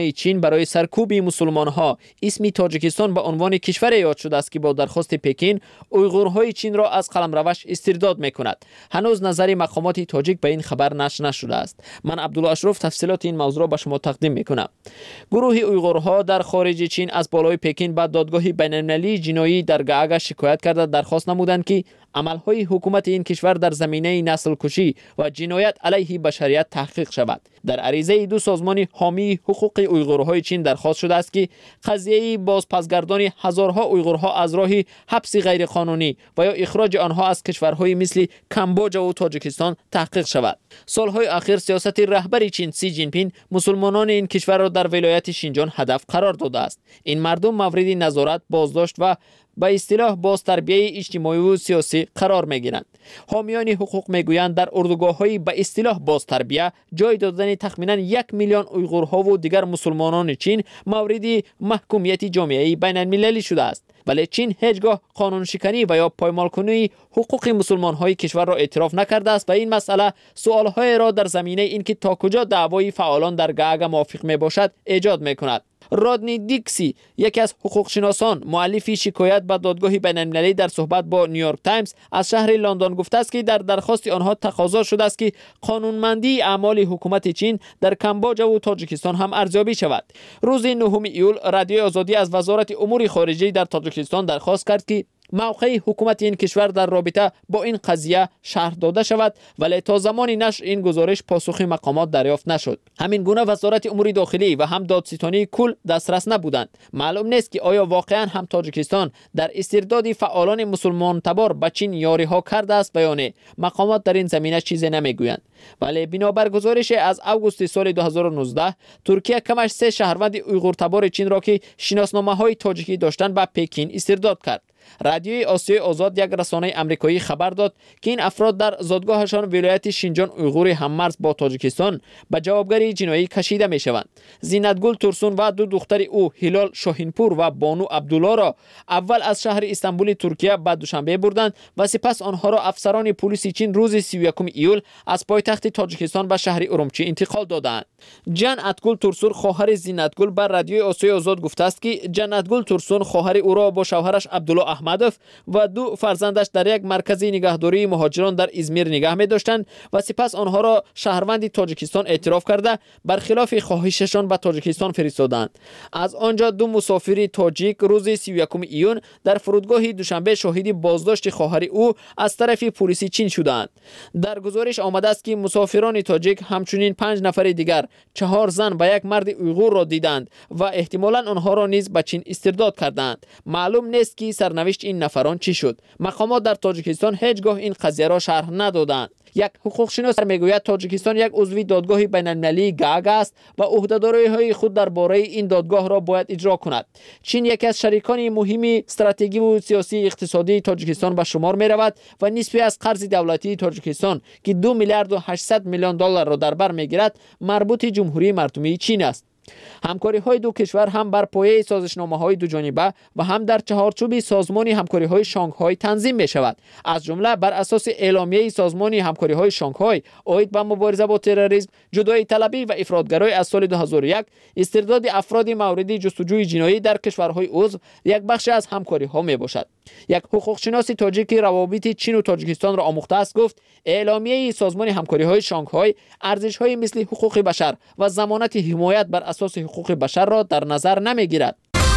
چین برای سرکوب مسلمان‌ها اسم تاجیکستان به عنوان کشور یاد شده است که با درخواست پکین اویغورهای چین را از قلمروش استرداد می‌کند. هنوز نظر مقامات تاجیک به این خبر نشر نشده است. من عبدالله اشرف تفصیلات این موضوع را به شما تقدیم می‌کنم. گروه اویغورها در خارج چین از بالای پکین به دادگاه بین‌المللی جنایی در گاگ شکایت کرده درخواست نمودند که عملهای حکومت این کشور در زمینه نسل کشی و جنایت علیه بشریت تحقیق شود. در عریضه دو سازمان حامی حقوق اویغورهای چین درخواست شده است که قضیه بازپسگردانی هزارها اویغورها از راه حبس غیرقانونی و یا اخراج آنها از کشورهای مثل کامبوج و تاجیکستان تحقیق شود. سالهای اخیر سیاست رهبر چین سی جین پینگ مسلمانان این کشور را در ولایت شینجان هدف قرار داده است. این مردم مورد نظارت، بازداشت و به اصطلاح بازتربیه اجتماعی و سیاسی قرار می‌گیرند. حامیان حقوق میگویند در اردوگاه‌های به اصطلاح بازتربیه جای دادن تخمیناً 1 میلیون اویغورها و دیگر مسلمانان چین مورد محکومیت جامعه بین‌المللی شده است. ولی چین هیچگاه قانون شکنی و یا پایمال‌کنی حقوق مسلمان‌های کشور را اعتراف نکرده است و این مسئله سوال‌های را در زمینه اینکه تا کجا دعوای فعالان در گاگ موافق میباشد ایجاد می‌کند. رادنی دیکسی، یکی از حقوق شناسان مؤلف شکایت به دادگاه بین‌المللی، در صحبت با نیویورک تایمز از شهر لندن گفته است که در درخواست آنها تقاضا شده است که قانونمندی اعمال حکومت چین در کامبوج و تاجیکستان هم ارزیابی شود. روز 9 ایول رادیو آزادی از وزارت امور خارجه در تاجیکستان درخواست کرد که موقع حکومت این کشور در رابطه با این قضیه شرح داده شود، ولی تا زمان نشر این گزارش پاسخ مقامات دریافت نشد. همین گونه وزارت امور داخلی و هم دادستانی کل دسترس نبودند. معلوم نیست که آیا واقعا هم تاجیکستان در استرداد فعالان مسلمان تبار به چین یاری ها کرده است یا نه. مقامات در این زمینه چیزی نمیگویند. ولی بنابر گزارش از اوگوست سال 2019 ترکیه کمش 3 شهروند اویغور تبار چین را که شناسنامه های تاجیکی داشتند به پکین استرداد کرد. رادیوی آسیای آزاد، یک رسانه آمریکایی، خبر داد که این افراد در زادگاهشان ولایت شینجان اویغور هممرز با تاجیکستان به جوابگری جنایی کشیده می شوند. زینتگل تورسون و 2 دختر او هلال شاهینپور و بانو عبدالله را اول از شهر استانبول ترکیه به دوشنبه بردند و سپس آنها را افسران پلیس چین روز 31 ایول از پایتخت تاجیکستان به شهر ارومچی انتقال دادند. جان اتگل تورسون خواهر زینتگل بر رادیوی آسیای آزاد گفته است که جنتگل تورسون خواهر او را با شوهرش عبدالله احمدوف و 2 فرزندش در یک مرکز نگهداری مهاجران در ازمیر نگه می داشتند و سپس آنها را شهروند تاجیکستان اعتراف کرده برخلاف خواهششان به تاجیکستان فرستادند. از آنجا 2 مسافر تاجیک روز 31 ایون در فرودگاه دوشنبه شاهد بازداشت خواهر او از طرف پلیس چین شدند. در گزارش آمده است که مسافران تاجیک همچنین 5 نفر دیگر، 4 زن و 1 مرد اویغور را دیدند و احتمالاً آنها را نیز به چین استرداد کردند. معلوم نیست که سرنوشت این نفران چی شد. مقامات در تاجیکستان هیچگاه این قضیه را شرح ندادند. یک حقوق شناس میگوید تاجیکستان یک عضو دادگاه بین‌المللی گاگ است و عهده‌داری‌های خود درباره این دادگاه را باید اجرا کند. چین یکی از شریکان مهم استراتژی و سیاسی اقتصادی تاجیکستان به شمار می‌رود و نصفی از قرض دولتی تاجیکستان که 2 میلیارد و 800 میلیون دلار را در بر می‌گیرد مربوط جمهوری مردمی چین است. همکاری‌های دو کشور هم بر پایه سازشنامه‌های دو جانبه و هم در چهارچوب سازمان همکاری‌های شانگهای تنظیم می‌شود. از جمله بر اساس اعلامیه سازمان همکاری‌های شانگهای عاید به مبارزه با تروریسم، جدایی طلبی و افراطگرایی از سال 2001، استرداد افراد مورد جستجوی جنایی در کشورهای عضو یک بخش از همکاری‌ها میباشد. یک حقوق شناس تاجیک روابط چین و تاجیکستان را آموخته است گفت اعلامیه سازمان همکاری‌های شانگهای ارزش‌های مثل حقوق بشر و ضمانت حمایت بر اساس حقوق بشر را در نظر نمی‌گیرد.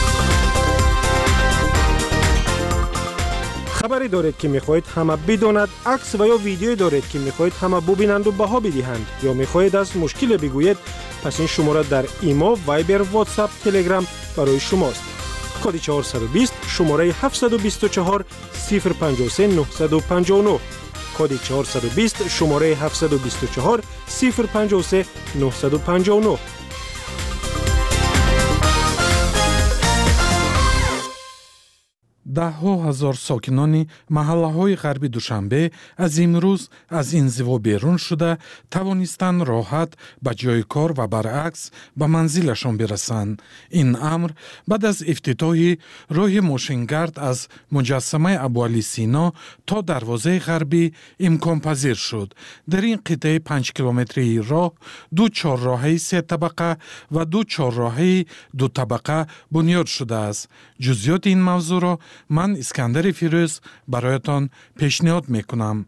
خبری دارید که می‌خواهید همه بداند، عکس و یا ویدیویی دارید که می‌خواهید همه ببینند و بها بدهند یا می‌خواهید از مشکل بگویید، پس این شماره در ایما، وایبر، واتساپ، تلگرام برای شماست. کد 420 شماره 724 053 959 کد 420 شماره 724 053 959. ده‌ها هزار ساکنان محله‌های غربی دوشنبه از امروز از انزوا بیرون شده توانستند راحت به جای کار و برعکس به منزلشان برسند. این امر بعد از افتتاح راه ماشینگرد از مجسمه ابوعلی سینا تا دروازه غربی امکان پذیر شد. در این قطعه 5 کیلومتری راه 2 چهارراهه 3 طبقه و 2 چهارراهه 2 طبقه بنیاد شده است. جزئیات این موضوع را من اسکندر فیروز برایتان پیشنهاد میکنم.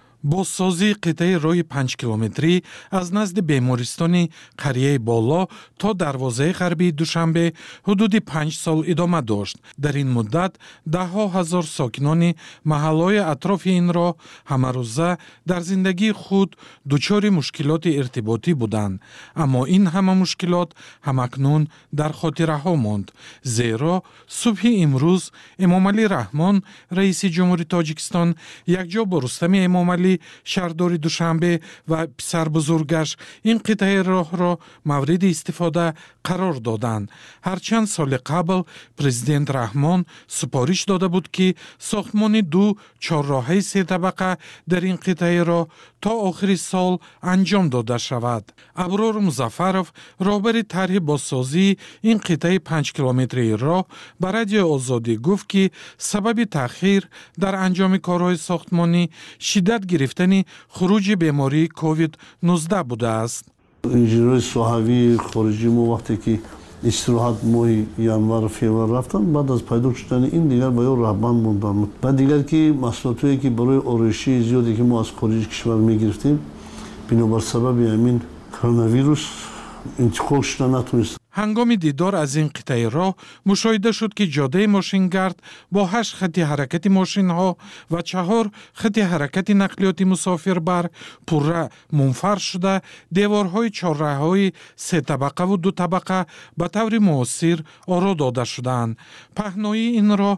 بازسازی قطعه راه 5 کیلومتری از نزد بیمارستان قریه بالا تا دروازه غربی دوشنبه حدود 5 سال ادامه داشت. در این مدت ده‌ها هزار ساکنان محله‌های اطراف این راه همروزه در زندگی خود دچار مشکلات ارتباطی بودند. اما این همه مشکلات همکنون در خاطره ها ماند. زیرا صبح امروز امام علی رحمان رئیس جمهوری تاجیکستان یکجا با رستم امام علی شهردار دوشنبه و پسر بزرگش این قطعه راه را مورد استفاده قرار دادند. هرچند سال قبل پرزیدنت رحمان سپارش داده بود که ساختمان 2 چهارراهه 3 طبقه در این قطعه راه تا آخر سال انجام داده شود. ابرار مظفرов رهبر طرح بازسازی این قطعه 5 کیلومتری راه به رادیو آزادی گفت که سبب تأخیر در انجام کارهای ساختمانی شدت گرفتن خروج بیماری کووید 19 بوده است. انجینرهای صحوی خارجی ما وقتی که استراحت ماه ینور فوریه رفتن بعد از پیدا شدن این دیگر باید رهبند موندن. بعد دیگر که محصولاتی که برای آرایشی زیادی که ما از خارج کشور میگرفتیم بنابر سبب همین کرونا ویروس انتقال شدن نتونست. هنگام دیدار از این قطعه راه مشاهده شد که جاده ماشینگرد با 8 خط حرکت ماشین ها و 4 خط حرکت نقلیات مسافربر پره منفرد شده، دیوارهای چهارراههای 3 طبقه و 2 طبقه به طور موثر آرا داده شدند. پهنایی این راه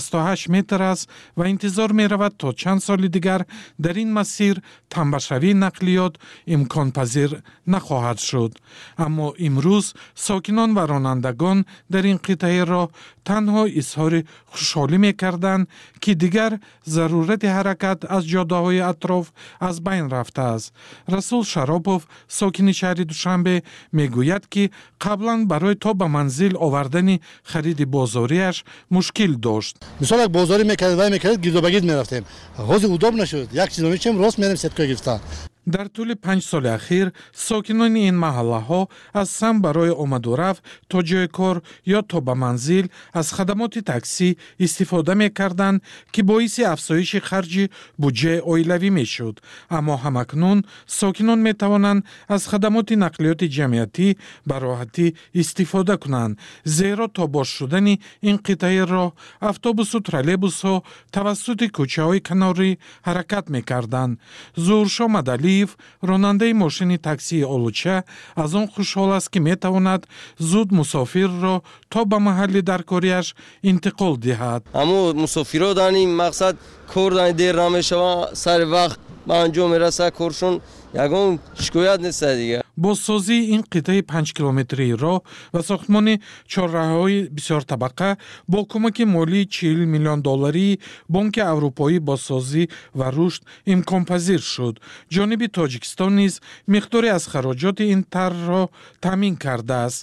68 متر است و انتظار می رود تا چند سال دیگر در این مسیر تنبشوی نقلیات امکان پذیر نخواهد شد. اما امروز ساکنان و رانندگان در این قطعه راه تنها اظهار خوشحالی می‌کردند که دیگر ضرورت حرکت از جاده‌های اطراف از بین رفته است. رسول شراپوف ساکن شهر دوشنبه میگوید که قبلا برای تا به منزل آوردن خرید بازاریش مشکل داشت. مثلا بازاری می‌کرد گیرد و بگیر می‌رفتیم. حوض اداب نشد. یک چیزی می‌چم راست می‌ریم ستکا گرفتن. در طول 5 سال اخیر ساکنان این محله ها از سم برای آمد و رفت تا جای کار یا تا به منزل از خدمات تاکسی استفاده می کردند که باعث افزایش خرج بودجه عائلوی می شد. اما همکنون ساکنان می توانند از خدمات نقلیات جمعیتی به راحتی استفاده کنند، زیرا تا باز شدن این قطعه راه اتوبوس و ترولبوس ها توسط کوچه های کناری حرکت می کردند. زورشا مدلی راننده ماشین تاکسی آلوچه از آن خوشحال است که میتواند زود مسافر را تا به محل درکاریش انتقال دهد. اما مسافرها در این مقصد کار دارن دیر نمیشه، سر وقت به انجام میرسه کارشون، یگان شکایت نیست دیگه. بازسازی این قطعه 5 کیلومتری راه و ساختمان چهارراههای بسیار طبقه با کمک مالی 40 میلیون دلاری بانک اروپایی بازسازی و رشد امکان پذیر شد. جانب تاجیکستان نیز مقداری از خراجات این طرح را تامین کرده است.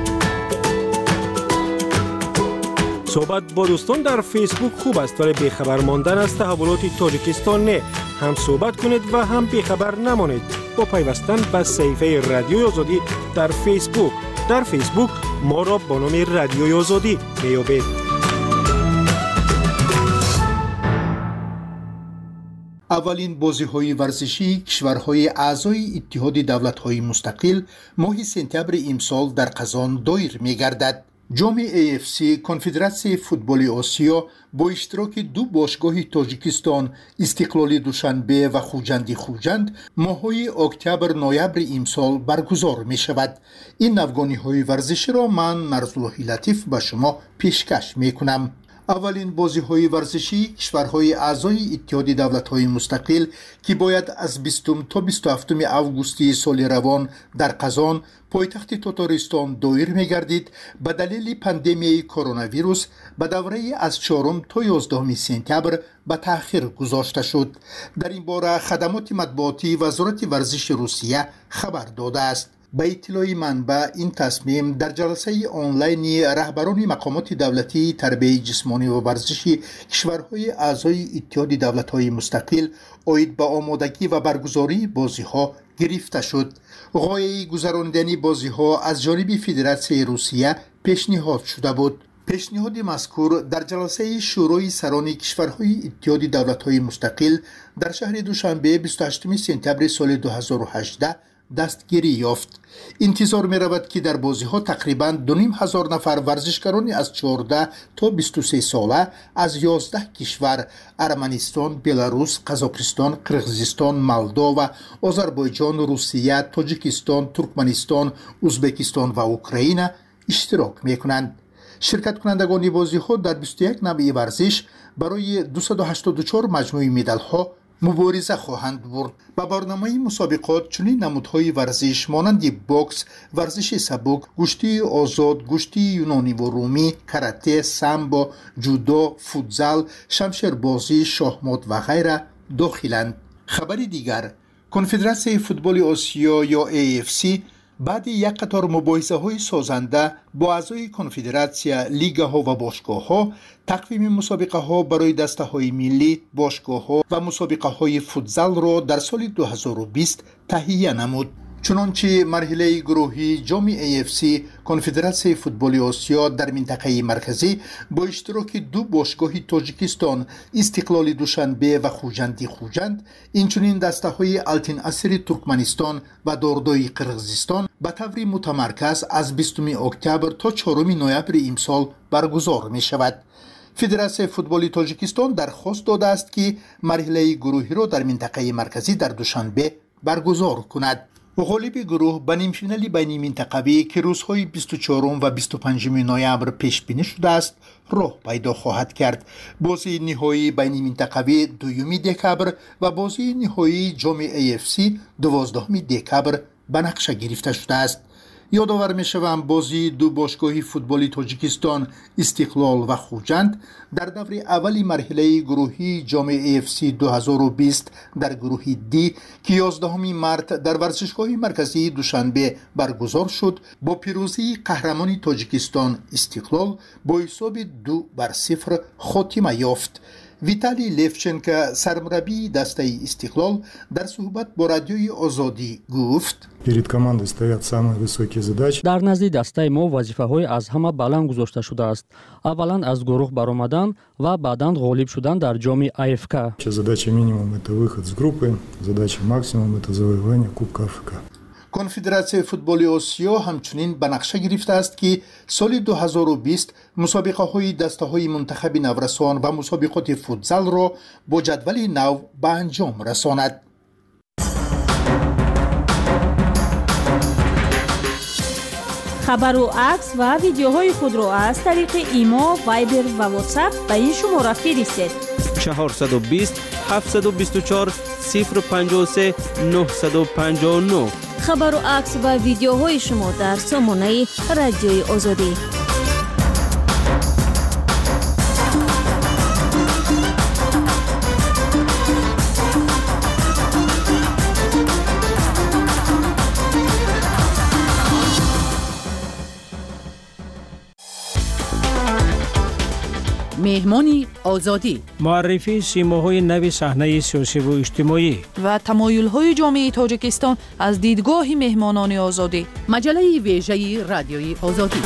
صحبت با دوستان در فیسبوک خوب است، ولی بیخبر ماندن از تحولات تاجیکستان نه. هم صحبت کنید و هم بیخبر نمانید با پیوستن به صفحه رادیوی آزادی در فیسبوک. در فیسبوک ما را با نام رادیوی آزادی میابید. اولین بازی‌های ورزشی کشورهای اعضای اتحاد دولت‌های مستقل ماه سپتامبر امسال در قزان دایر می‌گردد. جام AFC کنفدراسیون فوتبال آسیا با اشتراک 2 باشگاه تاجیکستان استقلال دوشنبه و خوجند ماه‌های اکتبر نوامبر امسال برگزار می‌شود. این نوگانی‌های ورزشی را من مرزالله لطیف به شما پیشکش می‌کنم. اولین بازی‌های ورزشی کشورهای اعضای اتحاد دولت‌های مستقل که باید از 20 تا 27 اوگوست سال روان در قزان پایتخت تاتارستان دایر می‌گردید به دلیل پاندمی کرونا ویروس به دوره از 4 تا 11 سپتامبر به تأخیر گذاشته شد. در این باره خدمات مطبوعاتی وزارت ورزش روسیه خبر داده است. به اطلاع منبع این تصمیم در جلسه آنلاین رهبران مقامات دولتی تربیت جسمانی و ورزشی کشورهای اعضای اتحاد دولت‌های مستقل عاید به آمادگی و برگزاری بازی‌ها گرفته شد. غایه گذراندن بازی‌ها از جانب فدراسیون روسیه پیشنهاد شده بود. پیشنهاد مذکور در جلسه شورای سران کشورهای اتحاد دولت‌های مستقل در شهر دوشنبه 28 سپتامبر سال 2018 دستگیری یافت. انتظار می رود که در بازی ها تقریباً 2500 نفر ورزشکاران از 14 تا 23 ساله از 11 کشور ارمنستان، بلاروس، قزاقستان، قرقیزستان، مولداوا، آذربایجان، روسیه، تاجیکستان، ترکمنستان، ازبکستان و اوکراین اشتراک می کنند. شرکت کنندگان بازی ها در 21 نوع ورزش برای 284 مجموعه مدال ها مبارزه خواهند برد. با برنامه مسابقات چنین نمودهای ورزش مانند بوکس، ورزش سبک، گشتی آزاد، گشتی یونانی و رومی، کراته، سامبو، جودو، فوتزال، شمشیربازی، شاهمات و غیره داخلند. خبر دیگر، کنفدراسیون فوتبال آسیا یا AFC بعد یک قطار مباحثه های سازنده با اعضای کنفدراسیون، لیگا ها و باشگاه ها تقویم مسابقه ها برای دسته های ملی، باشگاه ها و مسابقه های فوتزال را در سال 2020 تهیه نمود. چنانچه مرحله گروهی جام AFC کنفدراسیون فوتبال آسیا در منطقه مرکزی با اشتراک دو باشگاه تاجیکستان، استقلال دوشنبه و خوجند، اینچنین دسته های التین اسیر ترکمنستان و داردای قرقیزستان به طور متمرکز از 20 اکتبر تا 4 نوامبر امسال برگزار می شود. فدراسیون فوتبال تاجیکستان درخواست داده است که مرحله گروهی را در منطقه مرکزی در دوشنبه برگزار کند. غالب گروه به نیمفینال بین منطقوی که روزهای 24 و 25 نوامبر پیش بینی شده است راه پیدا خواهد کرد. بازی نهایی بین منطقوی 2 دکبر و بازی نهایی جام AFC 12 دکبر به نقشه گرفته شده است. یادآور می‌شوم بازی دو باشگاه فوتبال تاجیکستان، استقلال و خوجند در دور اول مرحله گروهی جام AFC 2020 در گروه دی که 11 مارس در ورزشگاه مرکزی دوشنبه برگزار شد با پیروزی قهرمان تاجیکستان استقلال با حساب 2-0 خاتمه یافت. ویتالی لیفچنکو سرمربی دسته استقلال در صحبت با رادیوی آزادی گفت: در نزد دسته ما وظیفه‌های از همه بلند گذاشته شده است. اولا از گروه برآمدن و بعداً غالب شدن در جام АФК. Задача минимум это выход с группы, задача максимум это завоевание Кубка АФК. کنفدراسیون فوتبال آسیا همچنین به نقشه گرفته است که سال 2020 مسابقه های دسته های منتخب نورسان و مسابقات فوتزال را با جدول نو به انجام رساند. خبر و عکس و ویدیوهای خود را از طریق ایما، وایبر و واتساپ به این شماره فرستید: 420 724 053 959. خبر و عکس و ویدیوهای شما در سامانه رادیوی آزادی. مهمانی آزادی، معرفی سیماهای نو صحنه سیاسی و اجتماعی و تمایل‌های جامعه تاجیکستان از دیدگاه مهمانان آزادی. مجله ویژه رادیوی آزادی.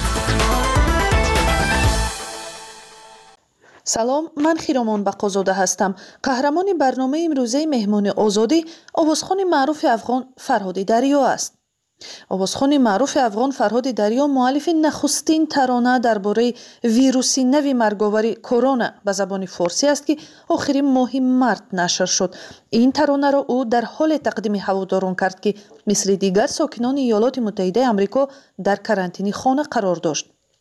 سلام، من خیرامان بقازاده هستم. قهرمان برنامه امروزه مهمان آزادی آوازخوان معروف افغان فرهاد دریا است. آوازخوان معروف افغان فرهاد دریا مؤلف نخستین ترانه درباره ویروس نو مرگاور کرونا به زبان فارسی است که آخرین ماه مارس نشر شد. این ترانه را او در حال تقدیم هواداران کرد که مثل دیگر ساکنان ایالات متحده آمریکا در کرانتین خانه قرار داشت.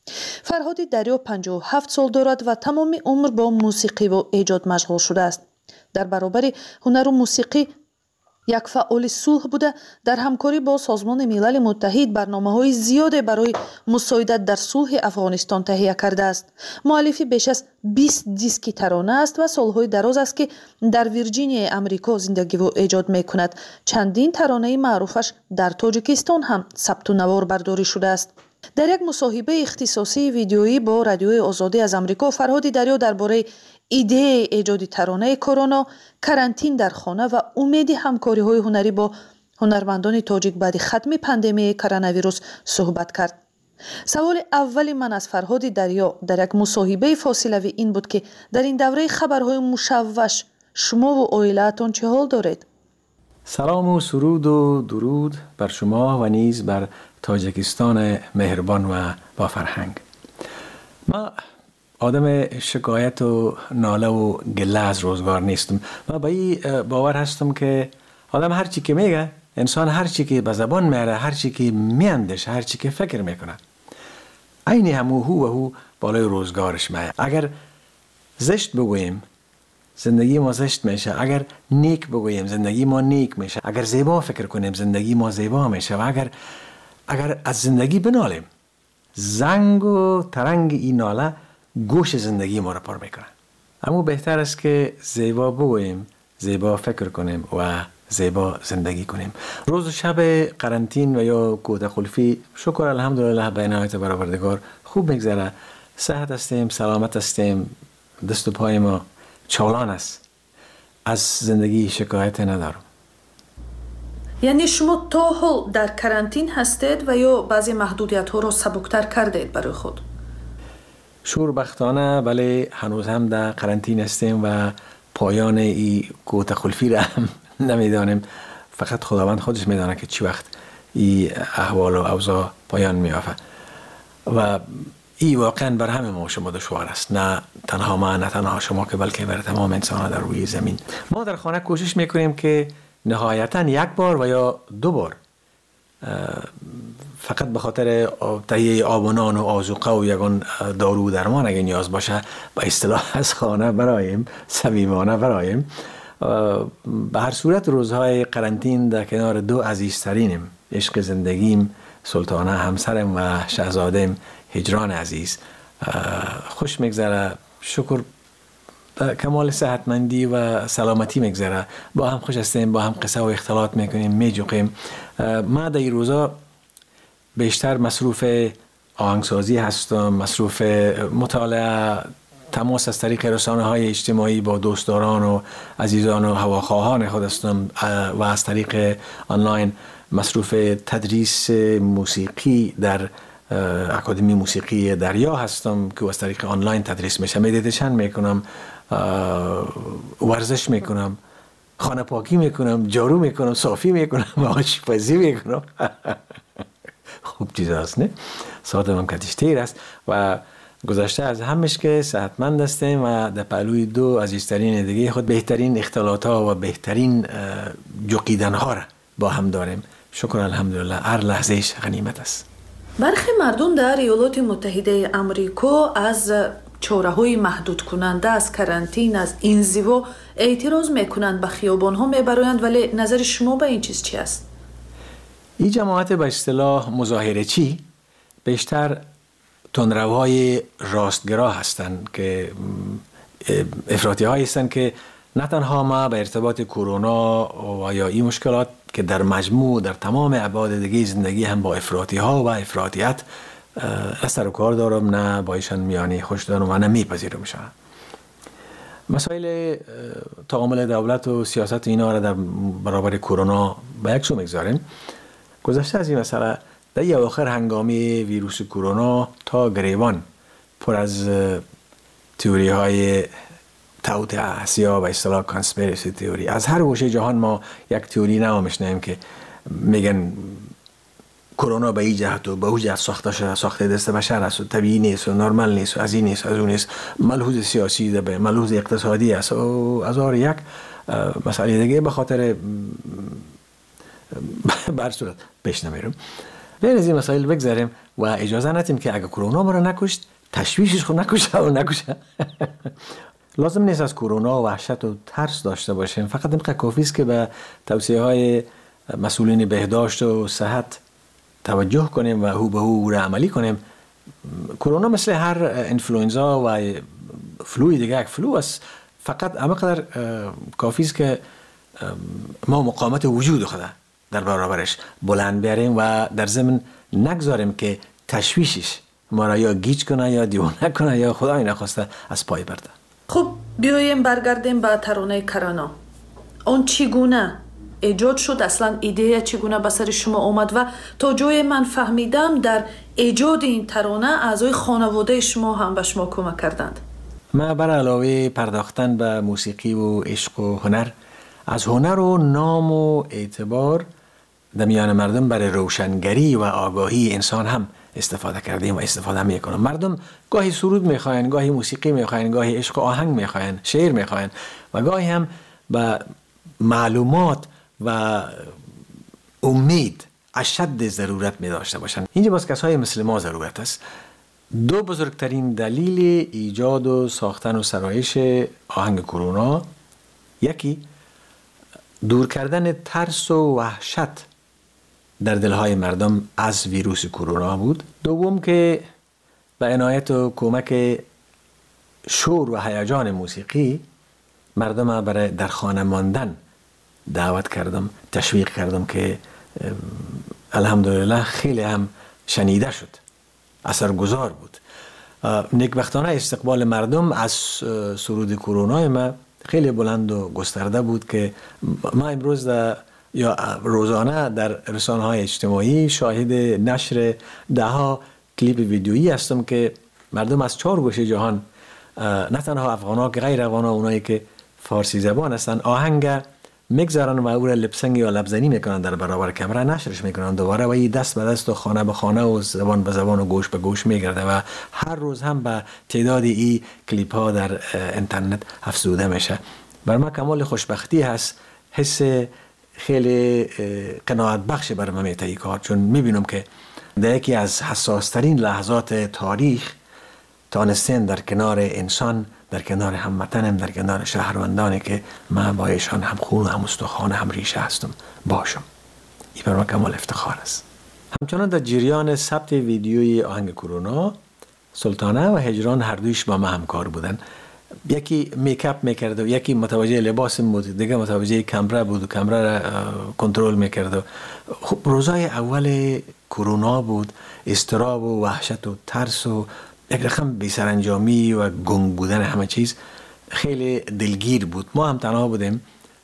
فرهاد دریو 57 سال دارد و تمام عمر با موسیقی و ایجاد مشغول شده است. در برابر هنر و موسیقی یک فعال صلح بوده، در همکاری با سازمان ملل متحد برنامه‌های زیاد برای مساعدت در صلح افغانستان تهیه کرده است. مؤلف بیش از 20 دیسک ترانه است و سالهای دراز است که در ویرجینیا امریکا زندگی و ایجاد می‌کند. چندین ترانه معروفش در تاجیکستان هم ثبت و نوار برداری شده است. در یک مصاحبه اختصاصی ویدیویی با رادیوی آزادی از امریکا، فرهاد دریو درباره ایده ایجاد ترانه کرونا، کرانتین در خانه و امید همکاری‌های هنری با هنرمندان تاجیک بعد ختم پاندمی کرونا ویروس صحبت کرد. سوال اول من از فرهاد دریو در یک مصاحبه فاصله‌ای این بود که در این دوره خبرهای مشوش شما و عائله‌تان چه حال دارید؟ سلام و سرود و درود بر شما و نیز بر تاجیکستان مهربان و با فرهنگ. ما آدم شکایت و ناله و گله از روزگار نیستم. من با این باور هستم که آدم هر چی که میگه، انسان هر چی که به زبان میاره، هر چی که میاندیشه، هر چی که فکر میکنه، عین همو هو بالای روزگارش میاد. اگر زشت بگوییم زندگی ما زشت میشه، اگر نیک بگوییم زندگی ما نیک میشه، اگر زیبا فکر کنیم زندگی ما زیبا میشه، و اگر از زندگی بنالیم، زنگ و ترنگ این ناله گوش زندگی ما را پر میکنه. اما بهتر است که زیبا بگوییم، زیبا فکر کنیم و زیبا زندگی کنیم. روز و شب قرنطین و یا کوته خلفی شکر الحمدلله به عنایت برآوردگار خوب میگذره. صحت هستیم، سلامت هستیم، دست و پای ما چالان است. از زندگی شکایت ندارم. یعنی شما تا حال در کرانتین هستید و یا بعضی محدودیت ها رو سبکتر کردید برای خود؟ شوربختانه بله، هنوز هم در قرنطین هستیم و پایان این کوته خلفی را هم نمیدانیم. فقط خداوند خودش میدانه که چی وقت این احوال و اوضاع پایان میافته و این واقعا بر همه ما شما دشوار است، نه تنها ما، نه تنها شما، که بلکه بر تمام انسان در روی زمین. ما در خانه کوشش میکنیم که نهایتا یک بار و یا دو بار فقط به خاطر تهیه آب و نان و آذوقه و یگان دارو و درمان اگه نیاز باشه به اصطلاح از خانه برایم، صمیمانه برایم. به هر صورت روزهای قرنطین در کنار دو عزیزترینم، عشق زندگیم سلطانه همسرم و شهزادم هجران عزیز، خوش میگذره. شکر کمال صحتمندی و سلامتی میگذره. با هم خوش هستیم، با هم قصه و اختلاط میکنیم، میجوقیم. ما در این روزا بیشتر مصروف آهنگسازی هستم، مصروف مطالعه، تماس از طریق رسانه های اجتماعی با دوستداران و عزیزان و هواخواهان خود هستم و از طریق آنلاین مصروف تدریس موسیقی در اکادمی موسیقی دریا هستم که از طریق آنلاین تدریس میشه. مدیتیشن میکنم، ورزش میکنم، خانه پاکی میکنم، جارو میکنم، صافی میکنم، آشپزی میکنم. خوب چیز هست نه؟ ساعتم هم کتیشتیر است و گذشته از همش که صحتمند هستیم و در پهلوی دو عزیزترین دیگه خود بهترین اختلاط ها و بهترین جوقیدن ها را با هم داریم. شکر الحمدلله، هر لحظهش غنیمت است. برخی مردم در ایالات متحده امریکا از چاره‌های محدود کننده از کرانتین، از انزوا اعتراض میکنند، به خیابان‌ها میبرند، ولی نظر شما به این چیز چی است؟ این جماعت به اصطلاح مظاهره چی بیشتر تندروهای راستگرا هستند که افراطی هایی هستند که نه تنها ما به ارتباط کرونا و یا این مشکلات که در مجموع در تمام ابعاد دیگه زندگی هم با افراطی ها و افراطیت اثر و کار دارم، نه با ایشان میانی خوش دارم و نه میپذیرمشان. مسائل تعامل دولت و سیاست اینا را در برابر کرونا به یک سو میگذاریم. گذشته از این مسئله در این اواخر هنگامی ویروس کرونا تا گریبان پر از تئوری های توطئه است یا به اصطلاح کانسپیرسی تئوری. از هر گوشه جهان ما یک تئوری نو میشنویم که میگن کرونا به این جهت و به اون جهت ساخته شده، ساخته دست بشر است و طبیعی نیست و نرمال نیست و از این نیست، از اون نیست، ملحوظ سیاسی ده، ملحوظ اقتصادی است و از هر یک مسئله دیگه به خاطر بر صورت پیش نمیرم. بین از این مسائل بگذاریم و اجازه ندیم که اگه کرونا ما رو نکشت تشویشش خود نکشه. لازم نیست از کرونا وحشت و ترس داشته باشیم، فقط اینقدر کافی است که به توصیه های مسئولین بهداشت و صحت توجه کنیم و هو به هو را عملی کنیم. کرونا مثل هر انفلوئنزا و فلوی دیگه یک فلو است، فقط همینقدر کافی است که ما مقاومت وجود خود در برابرش بلند بیاریم و در ضمن نگذاریم که تشویشش ما را یا گیج کنه یا دیوانه کنه یا خدای نخواسته از پای برده. خب بیایم برگردیم به ترانه کرونا. اون چگونه ایجاد شد؟ اصلا ایده چگونه به سر شما اومد و تا جای من فهمیدم در ایجاد این ترانه اعضای خانواده شما هم به شما کمک کردند. ما بر علاوه پرداختن به موسیقی و عشق و هنر، از هنر و نام و اعتبار در میان مردم برای روشنگری و آگاهی انسان هم استفاده کردیم و استفاده میکنم. مردم گاهی سرود میخواین، گاهی موسیقی میخواین، گاهی عشق و آهنگ میخواین، شعر میخواین و گاهی هم به معلومات و امید اشد ضرورت می داشته باشند. اینجا باز کسای مثل ما ضرورت است. دو بزرگترین دلیل ایجاد و ساختن و سرایش آهنگ کرونا، یکی دور کردن ترس و وحشت در دلهای مردم از ویروس کرونا بود. دوم که به عنایت و کمک شور و هیجان موسیقی مردم برای در خانه ماندن دعوت کردم، تشویق کردم که الحمدلله خیلی هم شنیده شد، اثرگذار بود. نیکبختانه استقبال مردم از سرود کرونا ما خیلی بلند و گسترده بود که ما امروز یا روزانه در رسانه‌های اجتماعی شاهد نشر ده‌ها کلیپ ویدیویی هستم که مردم از 4 گوشه جهان، نه تنها افغان‌ها که غیر افغان‌ها، اونایی که فارسی زبان هستن، آهنگ میگذارن و او را لپسنگ یا لبزنی میکنن در برابر کامera، نشرش میکنن دوباره و این دست به دست و خانه به خانه و زبان به زبان و گوش به گوش میگرده و هر روز هم به تعداد این کلیپ ها در اینترنت افزوده میشه. بر ما کمال خوشبختی هست، حس خیلی قناعت بخش بر من میته این کار، چون میبینم که در یکی از حساس ترین لحظات تاریخ تانستن در کنار انسان، در کنار هموطنم، در کنار شهروندانی که من با ایشان هم خون و هم استخوان هم ریشه هستم باشم. این بر من کمال افتخار است. همچنان در جریان ثبت ویدیوی آهنگ کرونا، سلطانه و هجران هر دویش با ما همکار بودن. یکی میکاپ میکرد و یکی متوجه لباس بود، دیگه متوجه کامرا بود و کامرا را کنترل میکرد. خب روزای اول کرونا بود، اضطراب و وحشت و ترس و یک رقم بی‌سرانجامی و گنگ بودن همه چیز خیلی دلگیر بود. ما هم تنها بودیم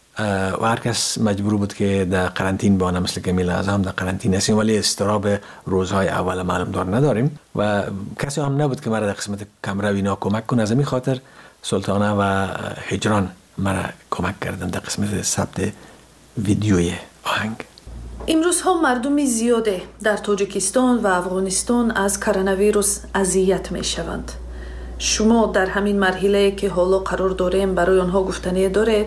و هر کس مجبور بود که در قرنطین بانه، مثل که میلازم در قرنطین هستیم، ولی اضطراب روزهای اول معلوم دار نداریم و کسی هم نبود که مرا در قسمت کامرا وینا کمک کنه. از این خاطر سلطانه و هجران مرا کمک کردن در قسمت ثبت ویدیوی آهنگ. امروزها مردم زیاده در تاجیکستان و افغانستان از کرونا ویروس اذیت می شوند. شما در همین مرحله که حالا قرار داریم برای آنها گفتنی دارید؟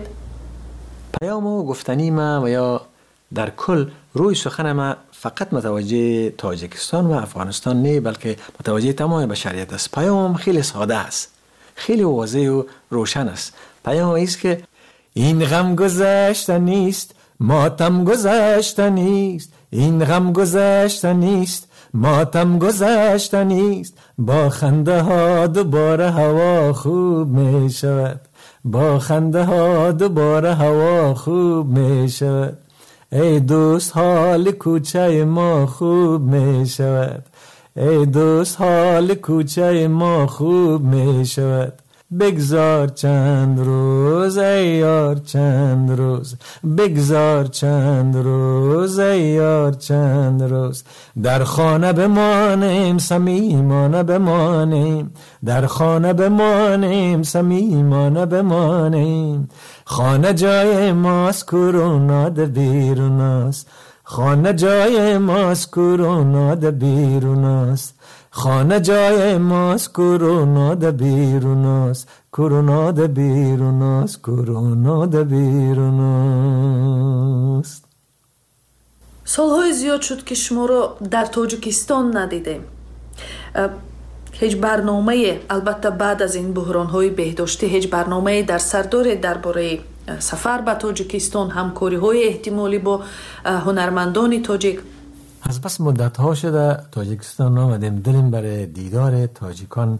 پیام و گفتنی ما و یا در کل روی سخن ما فقط متوجه تاجیکستان و افغانستان نه، بلکه متوجه تمام بشریت است. پیام خیلی ساده است، خیلی واضح و روشن است. پیام است که این غم گذشته نیست، ماتم گذشته نیست، این غم گذشته نیست، ماتم گذشته نیست، با خنده ها دوباره هوا خوب می شود، با خنده ها دوباره هوا خوب می شود، ای دوست حال کوچه ما خوب می شود، ای دوست حال کوچه ما خوب می شود. بگذار چند روز ای یار چند روز، بگذار چند روز ای یار چند روز، در خانه بمانیم صمیمانه بمانیم، در خانه بمانیم صمیمانه بمانیم. خانه جای ماست کرونا ده بیرون است، خانه جای ماست کرونا ده بیرون است، خانه جای ماست کرونا ده بیرون است، کرونا ده بیرون است، کرونا ده بیرون است. солҳои зиёд шуд ки шуморо дар тоҷикистон надидем. ҳеҷ барномае, албатта баъд аз ин буҳронҳои беҳдоштӣ, ҳеҷ барномае дар сар доред дар бораи сафар ба тоҷикистон, ҳамкориҳои эҳтимолӣ бо ҳунармандони тоҷик؟ از بس مدت ها شده تاجیکستان آمدیم، دلیم برای دیدار تاجیکان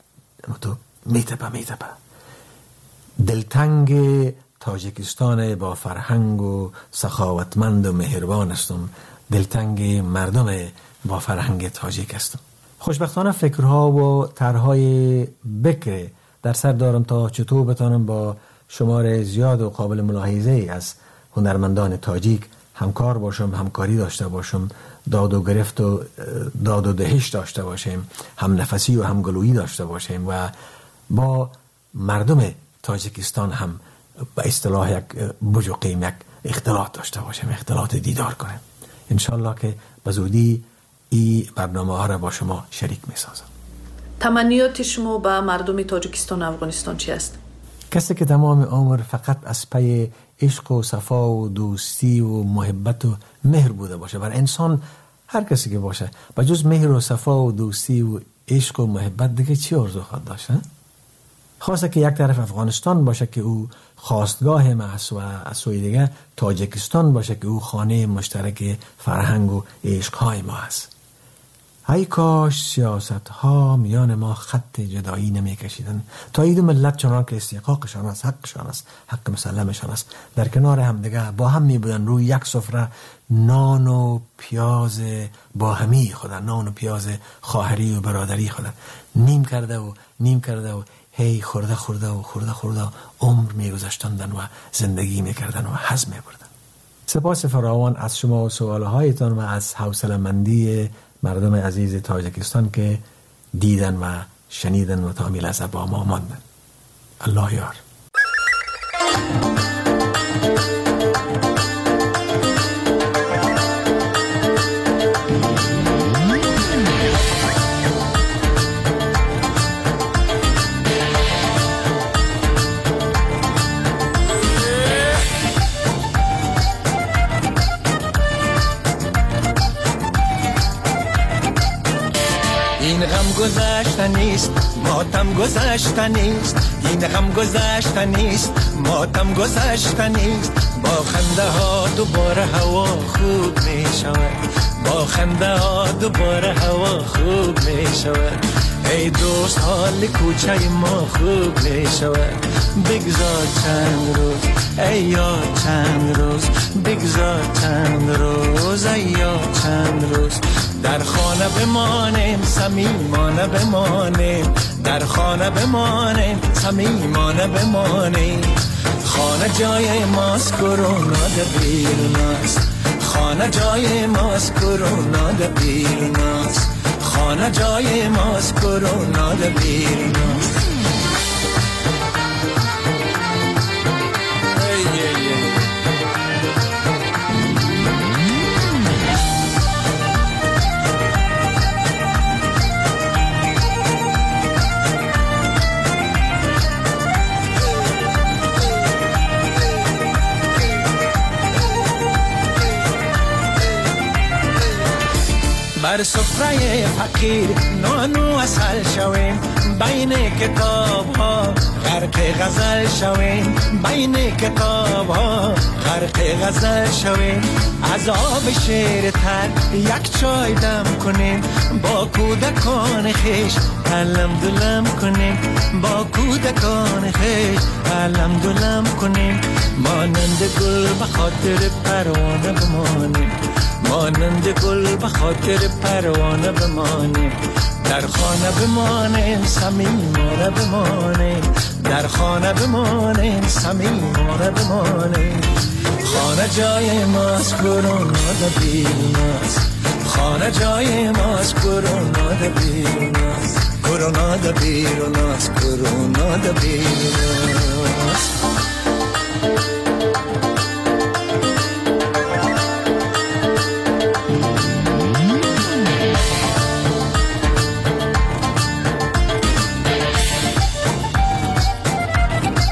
میتپه. دلتنگ تاجیکستان با فرهنگ و سخاوتمند و مهربان هستم. دلتنگ مردم با فرهنگ تاجیک هستم. خوشبختانه فکرها و طرحهای بکر در سر دارم تا چطور بتانم با شمار زیاد و قابل ملاحظه از هنرمندان تاجیک همکار باشم، همکاری داشته باشم، داد و گرفت و داد و دهش داشته باشیم، هم نفسی و هم گلویی داشته باشیم و با مردم تاجیکستان هم به اصطلاح یک بجوقیم، یک اختلاط داشته باشیم، اختلاط دیدار کنیم. انشالله که به زودی این برنامه ها را با شما شریک می سازم. تمنیات شما با مردم تاجیکستان و افغانستان چی است؟ کسی که تمام عمر فقط از پی عشق و صفا و دوستی و محبت و مهر بوده باشه. برای انسان هر کسی که باشه با جز مهر و صفا و دوستی و عشق و محبت دیگه چی آرزو خواهد داشت؟ خواسته که یک طرف افغانستان باشه که او خواستگاه ما است و از سوی دیگه تاجیکستان باشه که او خانه مشترک فرهنگ و عشقهای ما است. ای کاش سیاست ها میان ما خط جدایی نمی کشیدن تا این دو ملت چنان که استحقاقشان است، حقشان است، حق مسلمشان است، در کنار هم دیگه با هم می بودن روی یک سفره نان و پیاز با همی خودن، نان و پیاز خواهری و برادری خودن نیم کرده و هی خورده عمر می گذشتندن و زندگی می کردن و هضم می بردن. سپاس فراوان از شما و سوالهایتان و از حوصله‌مندی مردم عزیز تاجیکستان که دیدن و شنیدن و تا لحظه با ما ماندن. الله یار. این غم گذشته نیست، ماتم گذشته نیست. این غم گذشته نیست، ماتم گذشته نیست. با خنده ها دوباره هوا خوب می شود، با خنده ها دوباره هوا خوب می شود. ای دوست حال کوچه ما خوب می شود. بگذار چند روز ای یار، چند روز بگذار چند روز ای یار، چند روز در خانه بمانیم، صمیمانه بمانیم. در خانه بمانیم، صمیمانه بمانیم. خانه جای ماست، کرونا ده بیرون است. خانه جای ماست، کرونا ده بیرون است. خانه جای ماست، کرونا ده بیرون است. بر سفره فقیر نانو اصل شویم، بین کتاب ها غرق غزل شویم. بین کتاب ها غرق غزل شویم. از آب شیر تر یک چای دم کنیم، با کودکان خیش علم دلم کنیم. با کودکان خیش علم دلم کنیم. مانند گل به خاطر پروانه بمانیم، مانند گل به خاطر پروانه بمانیم. در خانه بمانیم، صمیمانه بمانیم. در خانه بمانیم، صمیمانه بمانیم. خانه جای ماست، کرونا ده بیرون است. خانه جای ماست، کرونا ده بیرون است. کرونا ده بیرون است، کرونا ده بیرون است.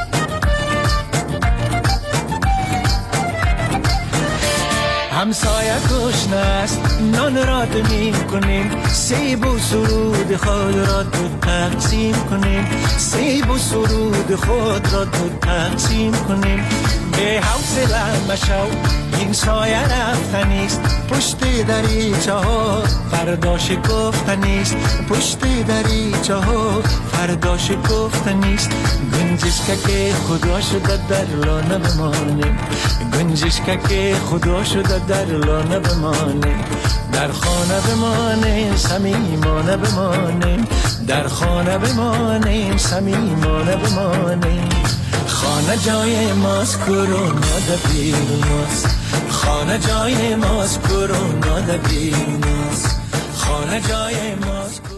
همسایه گشنه است نان را دمی کنیم سیب و سرود خود را دو تقسیم کنیم سیب و سرود خود را دو تقسیم کنیم به حوصله مشو این سایه رفتنیست پشت دریچه ها فرداش گفتنیست پشت دریچه ها فرداش گفتنیست گنجشکه که خدا شده در لانه بمانیم گنجشکه که خدا شده در لانه بمانیم در خانه بمانیم صمیمانه بمانیم در خانه بمانیم صمیمانه بمانیم خانه جای ماست کرونا در بیرون ماست خانه جای ماست کرونا در بیرون ماست خانه جای ماست